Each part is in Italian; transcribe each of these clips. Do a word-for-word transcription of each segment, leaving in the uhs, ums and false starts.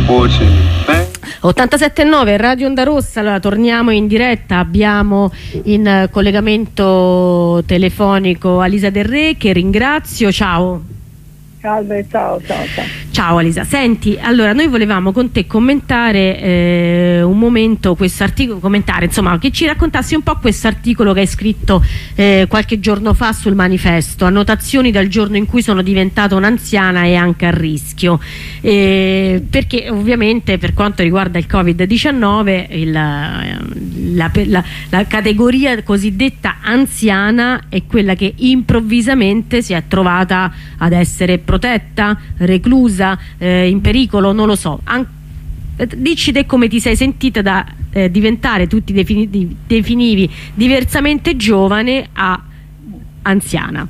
ottantasette e nove Radio Onda Rossa. Allora torniamo in diretta, abbiamo in collegamento telefonico Alisa Del Re, che ringrazio. Ciao. Salve, ciao, ciao, ciao. Ciao Alisa, senti, allora noi volevamo con te commentare eh, un momento questo articolo, commentare insomma, che ci raccontassi un po' questo articolo che hai scritto eh, qualche giorno fa sul Manifesto, annotazioni dal giorno in cui sono diventata un'anziana e anche a rischio, eh, perché ovviamente per quanto riguarda il Covid diciannove il, la, la, la categoria cosiddetta anziana è quella che improvvisamente si è trovata ad essere protetta, reclusa, eh, in pericolo, non lo so. An dici te come ti sei sentita da eh, diventare, tutti defini definivi diversamente giovane a anziana.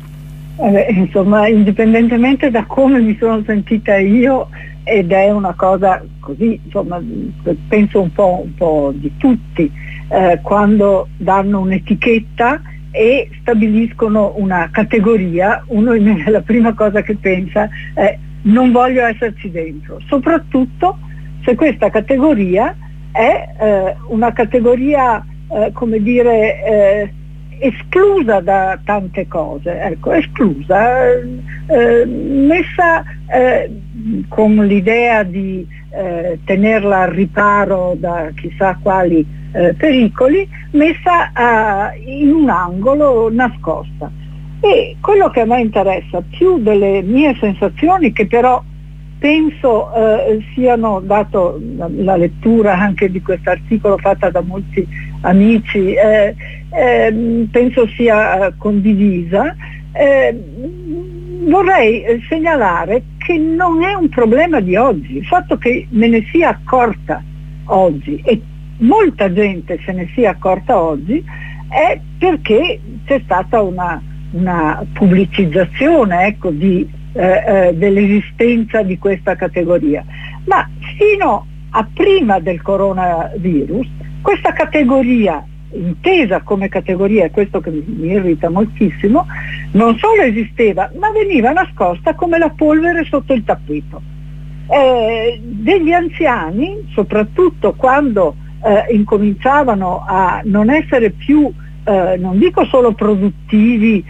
Eh, insomma, indipendentemente da come mi sono sentita io, ed è una cosa così, insomma, penso un po', un po' di tutti, eh, quando danno un'etichetta e stabiliscono una categoria, uno la prima cosa che pensa è non voglio esserci dentro, soprattutto se questa categoria è eh, una categoria eh, come dire eh, esclusa da tante cose, ecco, esclusa, eh, messa eh, con l'idea di eh, tenerla al riparo da chissà quali Eh, pericoli, messa uh, in un angolo, nascosta. E quello che a me interessa più delle mie sensazioni, che però penso uh, siano, dato la, la lettura anche di questo articolo fatta da molti amici, eh, eh, penso sia uh, condivisa, eh, vorrei segnalare che non è un problema di oggi. Il fatto che me ne sia accorta oggi e molta gente se ne sia accorta oggi è perché c'è stata una, una pubblicizzazione, ecco, di, eh, eh, dell'esistenza di questa categoria. Ma fino a prima del coronavirus questa categoria, intesa come categoria, e questo che mi, mi irrita moltissimo, non solo esisteva, ma veniva nascosta come la polvere sotto il tappeto. Eh, degli anziani, soprattutto quando Eh, incominciavano a non essere più, eh, non dico solo produttivi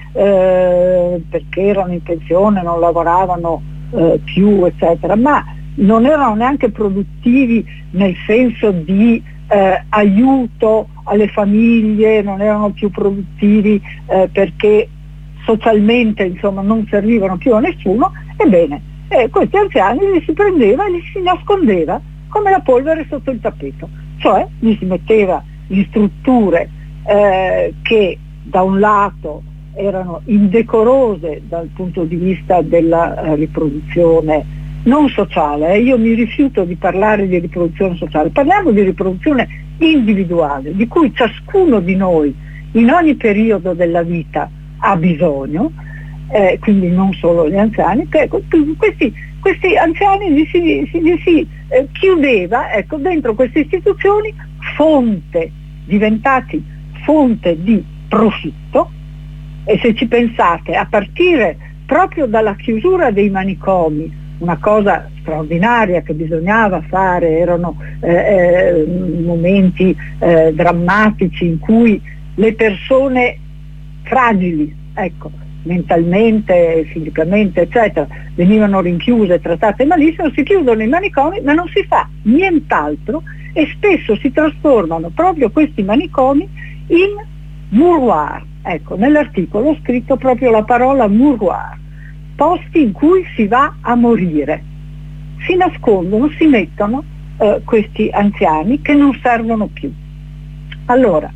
eh, perché erano in pensione, non lavoravano eh, più, eccetera, ma non erano neanche produttivi nel senso di eh, aiuto alle famiglie, non erano più produttivi eh, perché socialmente, insomma, non servivano più a nessuno. Ebbene, eh, questi anziani li si prendeva e li si nascondeva come la polvere sotto il tappeto. Cioè gli si metteva in strutture eh, che da un lato erano indecorose dal punto di vista della eh, riproduzione non sociale, eh. Io mi rifiuto di parlare di riproduzione sociale, parliamo di riproduzione individuale, di cui ciascuno di noi in ogni periodo della vita ha bisogno, eh, quindi non solo gli anziani, che questi, questi anziani li si, li si eh, chiudeva, ecco, dentro queste istituzioni, fonte, diventati fonte di profitto. E se ci pensate, a partire proprio dalla chiusura dei manicomi, una cosa straordinaria che bisognava fare, erano eh, eh, momenti eh, drammatici in cui le persone fragili, ecco, mentalmente, fisicamente, eccetera, venivano rinchiuse, trattate malissimo, si chiudono i manicomi, ma non si fa nient'altro e spesso si trasformano proprio questi manicomi in mouroir. Ecco, nell'articolo ho scritto proprio la parola mouroir, posti in cui si va a morire. Si nascondono, si mettono eh, questi anziani che non servono più. Allora,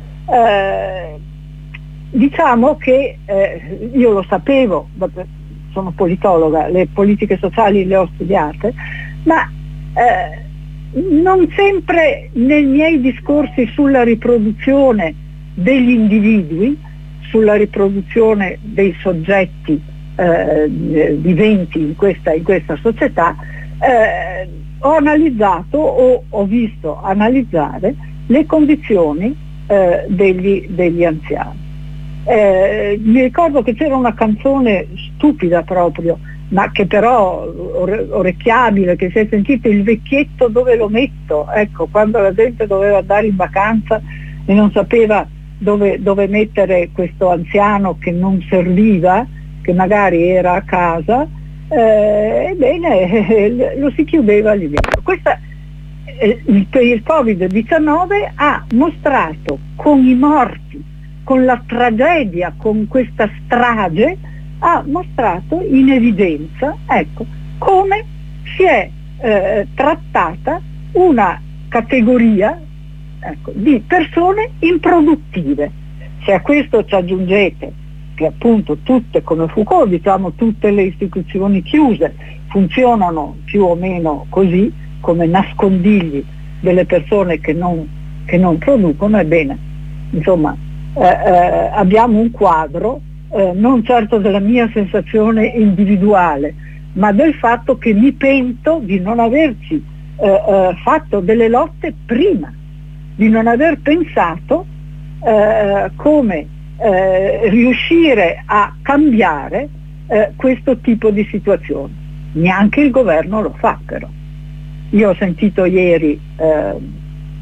eh, diciamo che eh, io lo sapevo, sono politologa, le politiche sociali le ho studiate, ma eh, non sempre nei miei discorsi sulla riproduzione degli individui, sulla riproduzione dei soggetti eh, viventi in questa, in questa società, eh, ho analizzato o ho visto analizzare le condizioni eh, degli, degli anziani. Eh, mi ricordo che c'era una canzone stupida proprio ma che però orecchiabile, che si è sentito il vecchietto dove lo metto, ecco, quando la gente doveva andare in vacanza e non sapeva dove, dove mettere questo anziano che non serviva, che magari era a casa, eh, ebbene lo si chiudeva lì dentro. Questa, eh, il, il covid diciannove ha mostrato con i morti, con la tragedia, con questa strage, ha mostrato in evidenza, ecco, come si è eh, trattata una categoria, ecco, di persone improduttive. Se a questo ci aggiungete che appunto tutte, come Foucault, diciamo tutte le istituzioni chiuse funzionano più o meno così, come nascondigli delle persone che non, che non producono, ebbene, insomma, eh, eh, abbiamo un quadro eh, non certo della mia sensazione individuale, ma del fatto che mi pento di non averci eh, eh, fatto delle lotte prima, di non aver pensato eh, come eh, riuscire a cambiare eh, questo tipo di situazione. Neanche il governo lo fa, però. Io ho sentito ieri eh,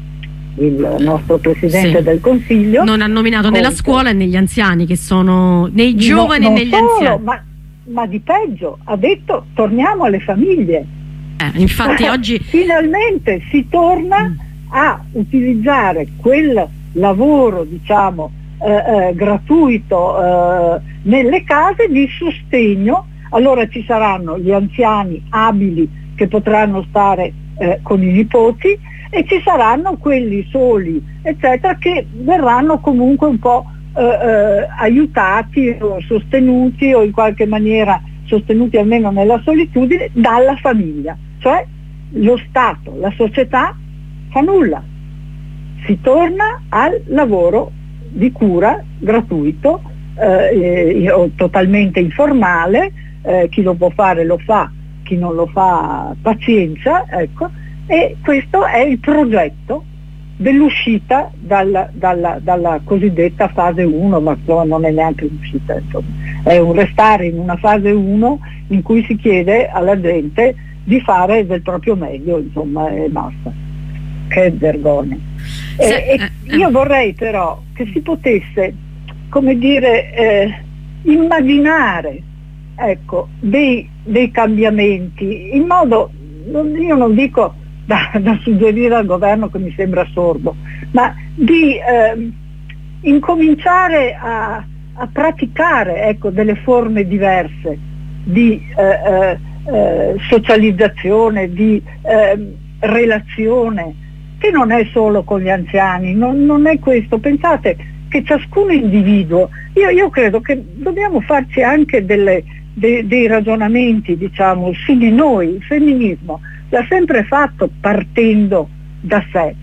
il nostro Presidente sì. del Consiglio. Non ha nominato con... nella scuola e negli anziani, che sono nei giovani no, e negli solo, anziani. Ma, ma di peggio, ha detto torniamo alle famiglie. Eh, infatti oggi... Finalmente si torna mm. a utilizzare quel lavoro, diciamo, eh, eh, gratuito eh, nelle case di sostegno. Allora ci saranno gli anziani abili che potranno stare eh, con i nipoti e ci saranno quelli soli, eccetera, che verranno comunque un po' eh, eh, aiutati o sostenuti o in qualche maniera sostenuti almeno nella solitudine dalla famiglia. Cioè lo Stato, la società fa nulla. Si torna al lavoro di cura gratuito, eh, eh, totalmente informale, eh, chi lo può fare lo fa, chi non lo fa pazienza, ecco, e questo è il progetto dell'uscita dalla, dalla, dalla cosiddetta fase uno, ma non è neanche un'uscita, insomma, è un restare in una fase uno in cui si chiede alla gente di fare del proprio meglio, insomma, e basta. Che vergogna. Se, e, e eh, io vorrei però che si potesse, come dire, eh, immaginare, ecco, dei, dei cambiamenti, in modo, io non dico da, da suggerire al governo, che mi sembra assurdo, ma di eh, incominciare a, a praticare, ecco, delle forme diverse di eh, eh, socializzazione, di eh, relazione, che non è solo con gli anziani, non, non è questo. Pensate che ciascun individuo, io, io credo che dobbiamo farci anche delle, de, dei ragionamenti, diciamo, su di noi. Il femminismo l'ha sempre fatto partendo da sé.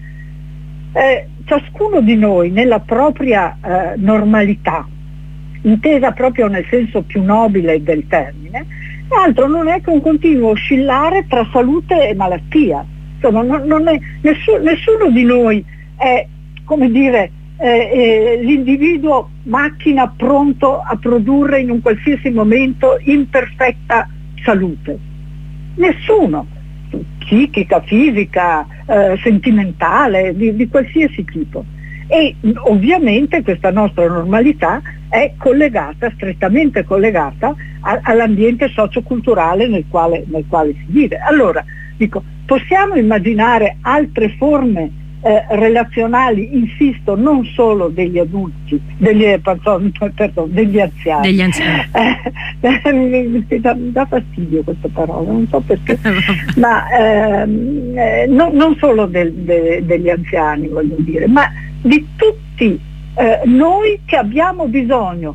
Eh, ciascuno di noi nella propria eh, normalità, intesa proprio nel senso più nobile del termine, altro non è che un continuo oscillare tra salute e malattia. Insomma, non, non è, nessuno, nessuno di noi è, come dire, eh, eh, l'individuo macchina pronto a produrre in un qualsiasi momento in perfetta salute. Nessuno, psichica, fisica, eh, sentimentale, di, di qualsiasi tipo. E ovviamente questa nostra normalità è collegata, strettamente collegata a, all'ambiente socioculturale nel quale, nel quale si vive. Allora, dico, possiamo immaginare altre forme eh, relazionali, insisto, non solo degli adulti, degli, pardon, pardon, degli anziani. Degli anziani. Eh, mi, mi, dà, mi dà fastidio questa parola, non so perché, ma ehm, eh, no, non solo del, de, degli anziani, voglio dire, ma di tutti eh, noi che abbiamo bisogno,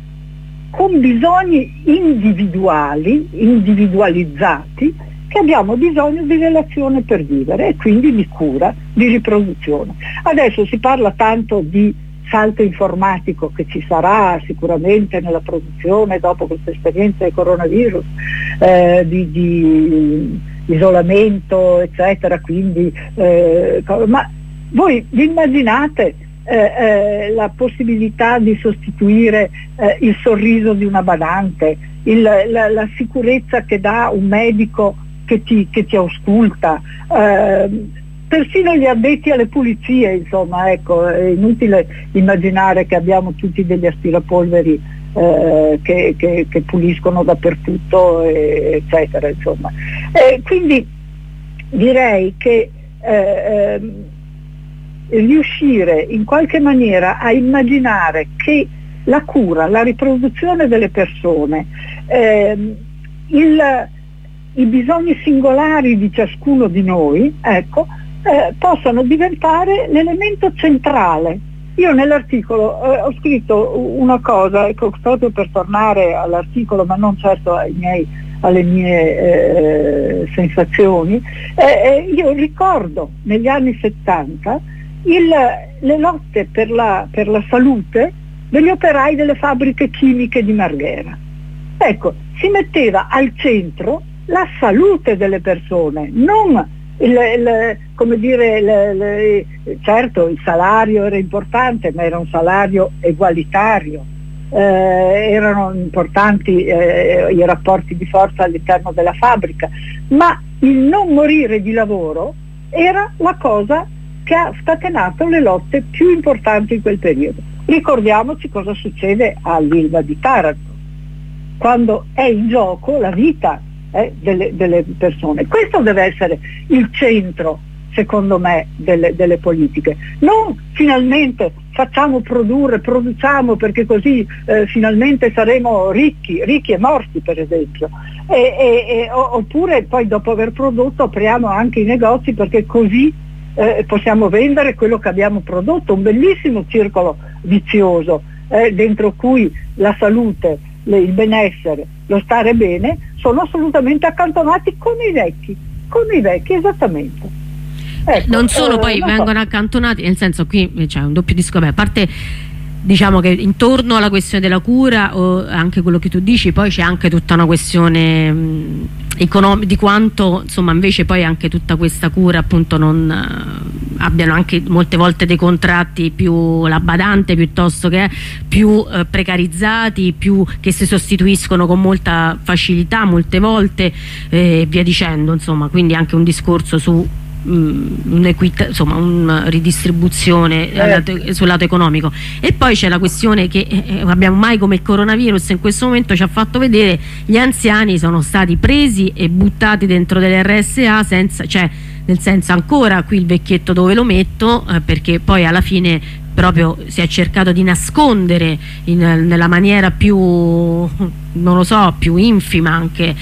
con bisogni individuali, individualizzati, che abbiamo bisogno di relazione per vivere e quindi di cura, di riproduzione. Adesso si parla tanto di salto informatico che ci sarà sicuramente nella produzione dopo questa esperienza del coronavirus, eh, di, di isolamento, eccetera, quindi, eh, ma voi vi immaginate eh, eh, la possibilità di sostituire eh, il sorriso di una badante, il, la, la sicurezza che dà un medico che ti, che ti ausculta, eh, persino gli addetti alle pulizie, insomma, ecco, è inutile immaginare che abbiamo tutti degli aspirapolveri eh, che, che, che puliscono dappertutto, e, eccetera, insomma. Eh, quindi direi che eh, riuscire in qualche maniera a immaginare che la cura, la riproduzione delle persone, eh, il, i bisogni singolari di ciascuno di noi, ecco, eh, possano diventare l'elemento centrale. Io nell'articolo eh, ho scritto una cosa, ecco, proprio per tornare all'articolo, ma non certo ai miei, alle mie eh, sensazioni. Eh, io ricordo negli anni settanta il, le lotte per la, per la salute degli operai delle fabbriche chimiche di Marghera. Ecco, si metteva al centro la salute delle persone, non il, il, come dire, il, il, certo il salario era importante, ma era un salario egualitario, eh, erano importanti eh, i rapporti di forza all'interno della fabbrica, ma il non morire di lavoro era la cosa che ha scatenato le lotte più importanti in quel periodo. Ricordiamoci cosa succede all'Ilva di Taranto, quando è in gioco la vita eh, delle, delle persone. Questo deve essere il centro, secondo me, delle, delle politiche. Non finalmente facciamo produrre, produciamo perché così eh, finalmente saremo ricchi, ricchi e morti, per esempio. E, e, e, oppure poi dopo aver prodotto apriamo anche i negozi perché così eh, possiamo vendere quello che abbiamo prodotto. Un bellissimo circolo vizioso eh, dentro cui la salute, le, il benessere, lo stare bene sono assolutamente accantonati con i vecchi, con i vecchi esattamente. Ecco, non solo, eh, poi non vengono accantonati, nel senso, qui c'è un doppio discorso, beh, a parte diciamo che intorno alla questione della cura, o anche quello che tu dici, poi c'è anche tutta una questione mh, economica, di quanto insomma invece poi anche tutta questa cura appunto non uh, abbiano anche molte volte dei contratti più la badante piuttosto che più uh, precarizzati, più che si sostituiscono con molta facilità molte volte e via dicendo, insomma, quindi anche un discorso su un'equità, insomma una ridistribuzione eh. sul lato economico. E poi c'è la questione che eh, abbiamo mai come il coronavirus in questo momento ci ha fatto vedere: gli anziani sono stati presi e buttati dentro delle R S A senza, cioè nel senso, ancora qui il vecchietto dove lo metto, eh, perché poi alla fine proprio si è cercato di nascondere in, nella maniera più, non lo so, più infima anche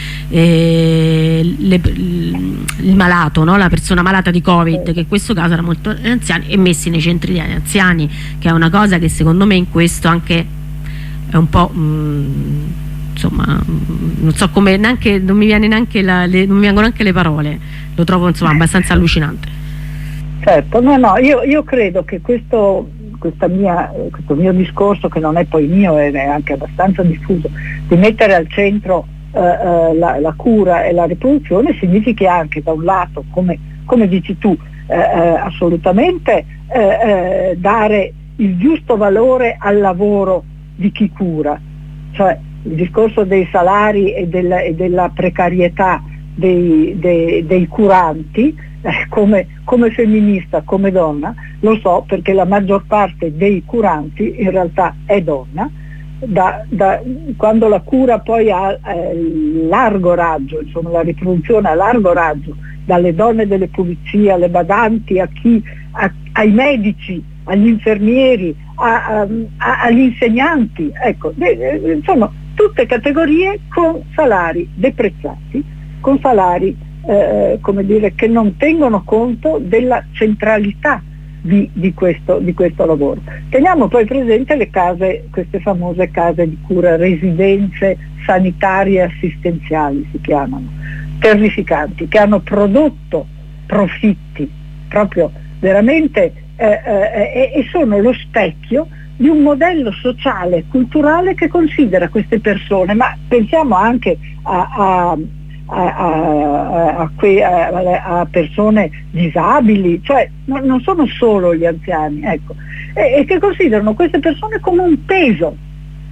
eh, le, il malato, no? La persona malata di Covid, che in questo caso era molto anziani, e messi nei centri di anziani, che è una cosa che secondo me in questo anche è un po' mh, insomma, non so come, neanche, non mi viene neanche la, le, non mi vengono neanche le parole, lo trovo insomma abbastanza allucinante. Certo, no, no, io, io credo che questo, questa mia, questo mio discorso, che non è poi mio, è anche abbastanza diffuso, di mettere al centro eh, eh, la, la cura e la riproduzione, significhi anche da un lato, come, come dici tu, eh, eh, assolutamente eh, eh, dare il giusto valore al lavoro di chi cura, cioè il discorso dei salari e della, e della precarietà dei, dei, dei curanti. Eh, come, come femminista, come donna, lo so perché la maggior parte dei curanti in realtà è donna. Da, da, quando la cura poi ha eh, largo raggio, insomma la riproduzione a largo raggio, dalle donne delle pulizie alle badanti, a chi, a, ai medici, agli infermieri, a, a, agli insegnanti, ecco, eh, sono tutte categorie con salari deprezzati, con salari Eh, come dire, che non tengono conto della centralità di, di, questo, di questo lavoro. Teniamo poi presente le case, queste famose case di cura, residenze sanitarie assistenziali si chiamano, terrificanti, che hanno prodotto profitti proprio veramente eh, eh, e sono lo specchio di un modello sociale e culturale che considera queste persone, ma pensiamo anche a, a A, a, a, a, a persone disabili, cioè no, non sono solo gli anziani, ecco, e, e che considerano queste persone come un peso,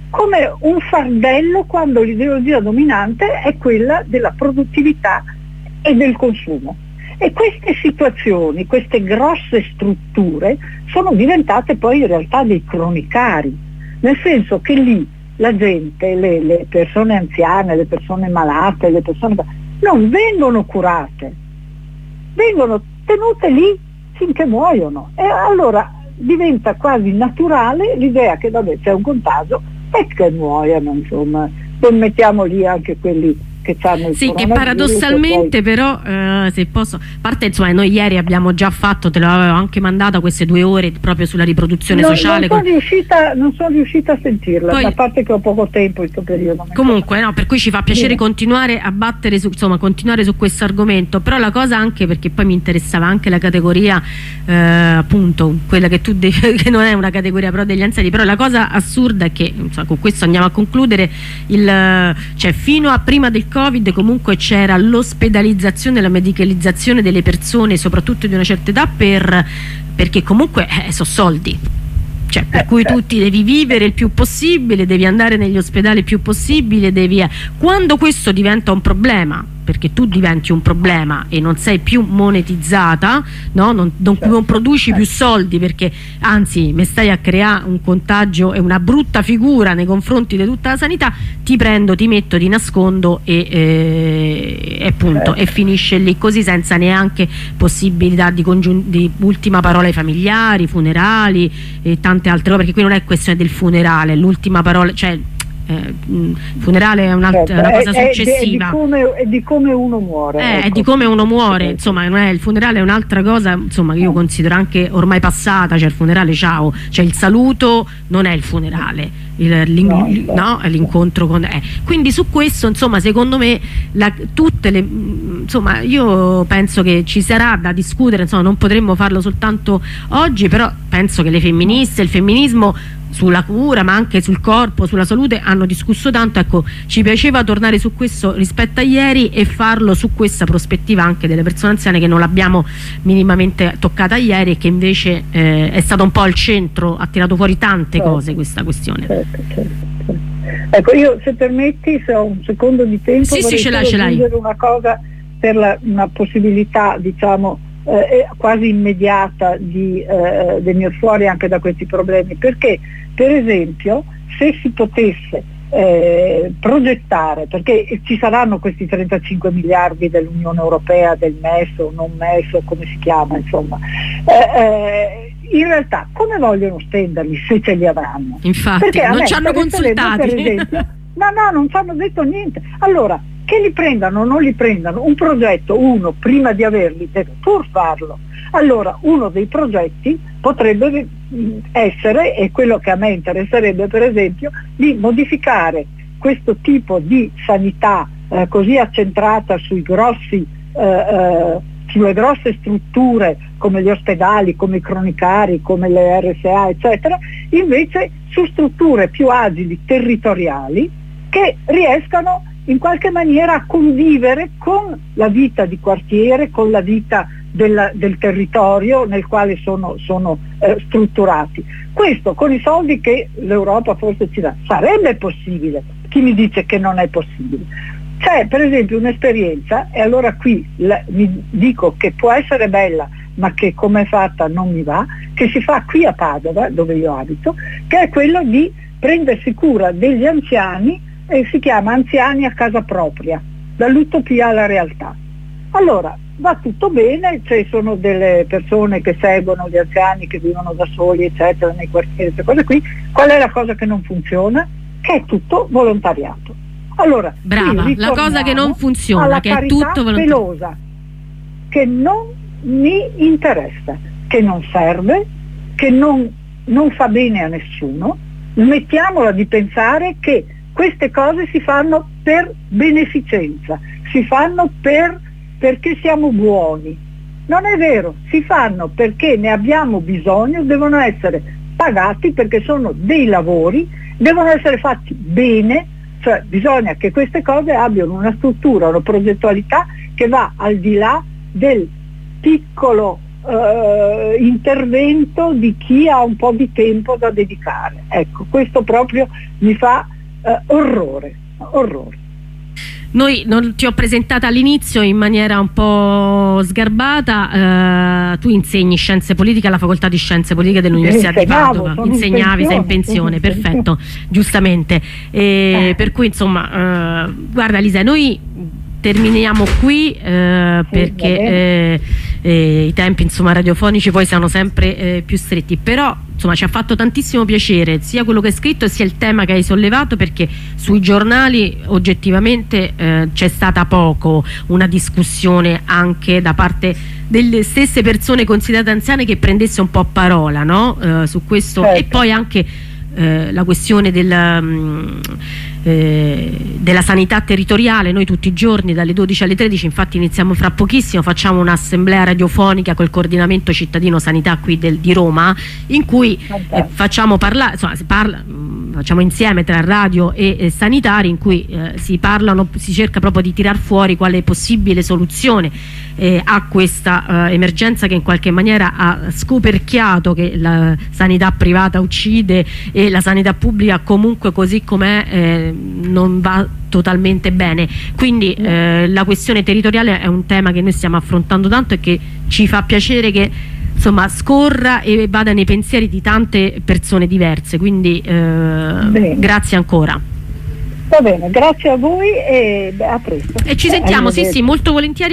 come un fardello quando l'ideologia dominante è quella della produttività e del consumo. E queste situazioni, queste grosse strutture sono diventate poi in realtà dei cronicari, nel senso che lì la gente, le, le persone anziane, le persone malate, le persone non vengono curate, vengono tenute lì finché muoiono, e allora diventa quasi naturale l'idea che vabbè, c'è un contagio e che muoiano, insomma, poi mettiamo lì anche quelli che hanno il sì, che paradossalmente poi... però eh, se posso, a parte insomma noi ieri abbiamo già fatto, te l'avevo anche mandata queste due ore proprio sulla riproduzione no, sociale. Non sono, riuscita, non sono riuscita a sentirla, poi, a parte che ho poco tempo in questo periodo. Comunque no, per cui ci fa piacere Bene. continuare a battere su, insomma, continuare su questo argomento, però la cosa anche perché poi mi interessava anche la categoria eh, appunto, quella che tu devi, che non è una categoria però degli anziani, però la cosa assurda è che insomma, con questo andiamo a concludere, il, cioè fino a prima del Covid comunque c'era l'ospedalizzazione, la medicalizzazione delle persone soprattutto di una certa età per, perché comunque eh, sono soldi, cioè per cui tu ti devi vivere il più possibile, devi andare negli ospedali il più possibile, devi... quando questo diventa un problema, perché tu diventi un problema e non sei più monetizzata, no? non, non, non produci più soldi, perché anzi mi stai a creare un contagio e una brutta figura nei confronti di tutta la sanità, ti prendo, ti metto, ti nascondo e, eh, e appunto e finisce lì così, senza neanche possibilità di, di ultima parola ai familiari, funerali e tante altre cose, perché qui non è questione del funerale, l'ultima parola, cioè Eh, funerale è, certo, è una cosa è, successiva, è, è, di come, è di come uno muore, eh, ecco. è di come uno muore, insomma non è, il funerale è un'altra cosa, insomma, che io considero anche ormai passata, cioè il funerale ciao, cioè il saluto non è il funerale, il, no, no, è l'incontro con eh. quindi su questo insomma secondo me la, tutte le insomma io penso che ci sarà da discutere, insomma non potremmo farlo soltanto oggi, però penso che le femministe, il femminismo sulla cura ma anche sul corpo, sulla salute hanno discusso tanto, ecco ci piaceva tornare su questo rispetto a ieri e farlo su questa prospettiva anche delle persone anziane che non l'abbiamo minimamente toccata ieri e che invece eh, è stato un po' al centro, ha tirato fuori tante certo. cose questa questione. Certo, certo, certo. Ecco, io se permetti, se ho un secondo di tempo, sì, vorrei sì, ce l'hai, ce l'hai. aggiungere una cosa per la, una possibilità diciamo eh, quasi immediata di eh, venire fuori anche da questi problemi, perché per esempio se si potesse eh, progettare, perché ci saranno questi trentacinque miliardi dell'Unione Europea, del M E S o non M E S, come si chiama, insomma, eh, eh, in realtà come vogliono spenderli se ce li avranno? Infatti perché non ci hanno consultati, per esempio, no no non ci hanno detto niente. Allora che li prendano o non li prendano, un progetto uno prima di averli deve pur farlo. Allora uno dei progetti potrebbe essere, e quello che a me interesserebbe per esempio, di modificare questo tipo di sanità eh, così accentrata sui grossi, eh, eh, sulle grosse strutture come gli ospedali, come i cronicari, come le R S A eccetera, invece su strutture più agili, territoriali, che riescano in qualche maniera a convivere con la vita di quartiere, con la vita della, del territorio nel quale sono, sono eh, strutturati. Questo con i soldi che l'Europa forse ci dà. Sarebbe possibile, chi mi dice che non è possibile? C'è per esempio un'esperienza, e allora qui la, mi dico che può essere bella, ma che come è fatta non mi va, che si fa qui a Padova, dove io abito, che è quello di prendersi cura degli anziani, e si chiama Anziani a casa propria, dall'utopia alla realtà. Allora, va tutto bene, ci sono delle persone che seguono gli anziani che vivono da soli, eccetera, nei quartieri, queste cose qui. Qual è la cosa che non funziona? Che è tutto volontariato. Allora, brava, la cosa che non funziona, che è tutto pelosa, che non mi interessa, che non serve, che non, non fa bene a nessuno. Smettiamola di pensare che queste cose si fanno per beneficenza, si fanno per, perché siamo buoni. Non è vero, si fanno perché ne abbiamo bisogno, devono essere pagati perché sono dei lavori, devono essere fatti bene, cioè bisogna che queste cose abbiano una struttura, una progettualità che va al di là del piccolo eh, intervento di chi ha un po' di tempo da dedicare. Ecco, questo proprio mi fa eh, orrore, orrore. Noi non ti ho presentata all'inizio in maniera un po' sgarbata, eh, tu insegni scienze politiche alla facoltà di scienze politiche dell'Università di Padova, insegnavi, sei in pensione, perfetto, giustamente, e eh. per cui insomma, eh, guarda Lisa, noi terminiamo qui eh, sì, perché eh, eh, i tempi insomma radiofonici poi sono sempre eh, più stretti, però insomma ci ha fatto tantissimo piacere sia quello che hai scritto sia il tema che hai sollevato, perché sui giornali oggettivamente eh, c'è stata poco una discussione anche da parte delle stesse persone considerate anziane che prendesse un po' parola, no? eh, su questo, certo. E poi anche eh, la questione del um, Eh, della sanità territoriale. Noi tutti i giorni dalle dodici alle tredici, infatti iniziamo fra pochissimo, facciamo un'assemblea radiofonica col coordinamento cittadino sanità qui del, di Roma, in cui eh, facciamo parlare, insomma, si parla, mh, facciamo insieme tra radio e, e sanitari, in cui eh, si parlano, si cerca proprio di tirar fuori quale possibile soluzione eh, a questa eh, emergenza che in qualche maniera ha scoperchiato che la sanità privata uccide e la sanità pubblica comunque così com'è eh, non va totalmente bene, quindi eh, la questione territoriale è un tema che noi stiamo affrontando tanto e che ci fa piacere che insomma scorra e vada nei pensieri di tante persone diverse, quindi eh, grazie ancora. Va bene, grazie a voi e beh, a presto. E ci sentiamo, eh, sì sì, molto volentieri.